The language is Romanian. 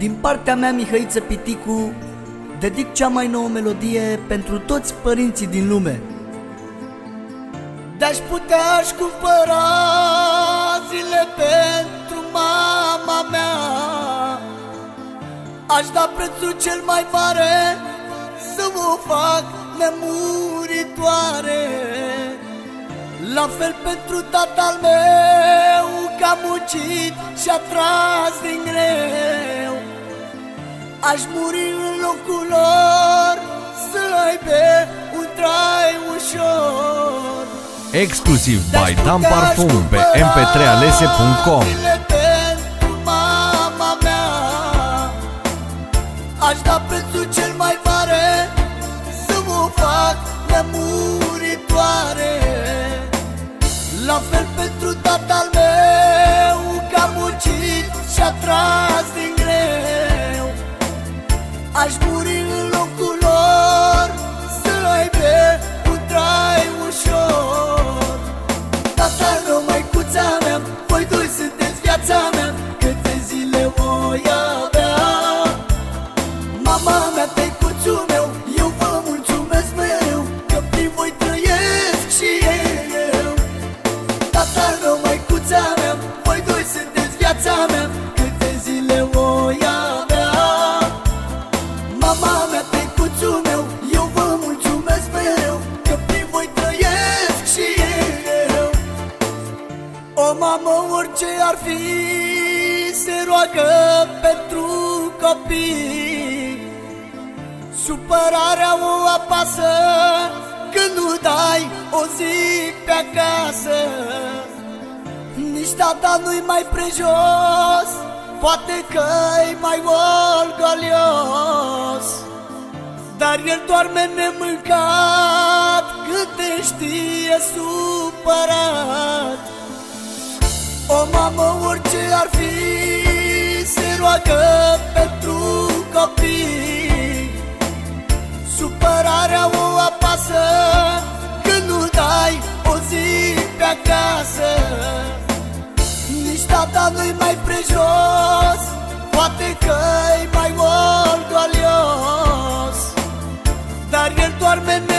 Din partea mea, Mihăiță Piticu, dedic cea mai nouă melodie pentru toți părinții din lume. De-aș putea, aș cumpăra zile pentru mama mea, aș da prețul cel mai mare să o fac nemuritoare. La fel pentru tatăl meu, că a muncit și-a tras din greu, aș muri în locul lor, să aibă un trai ușor. Exclusiv by Dan Parfum pe mp3alese.com. Pentru mama mea, aș da prețul cel mai mare să o fac nemuritoare. La fel pentru tatăl meu, că a muncit și-a tras din greu, aș muri în locul lor, să aibă un trai ușor. Tata meu, măicuța mea, voi doi sunteți viața mea, câte zile voi avea. Mama mea, tăicuțul meu, eu vă mulțumesc mereu, că prin voi trăiesc și eu. Tata meu, măicuța mea, voi doi sunteți viața mea, câte zile voi avea. Mama mea, tăicuțul meu, eu vă mulțumesc mereu, că prin voi trăiesc și eu. O mamă, orice ar fi, se roagă pentru copii. Supărarea o apasă când nu dai o zi pe acasă. Nici tata nu-i mai prejos, poate că-i mai orgolios, dar el doarme nemâncat cât te știe supărat. O mamă, orice ar fi, se roagă pentru copii. Supărarea o apasă când nu dai o zi pe acasă. Nici tata nu-i mai prejos, poate că-i mai orgolios, dar el doarme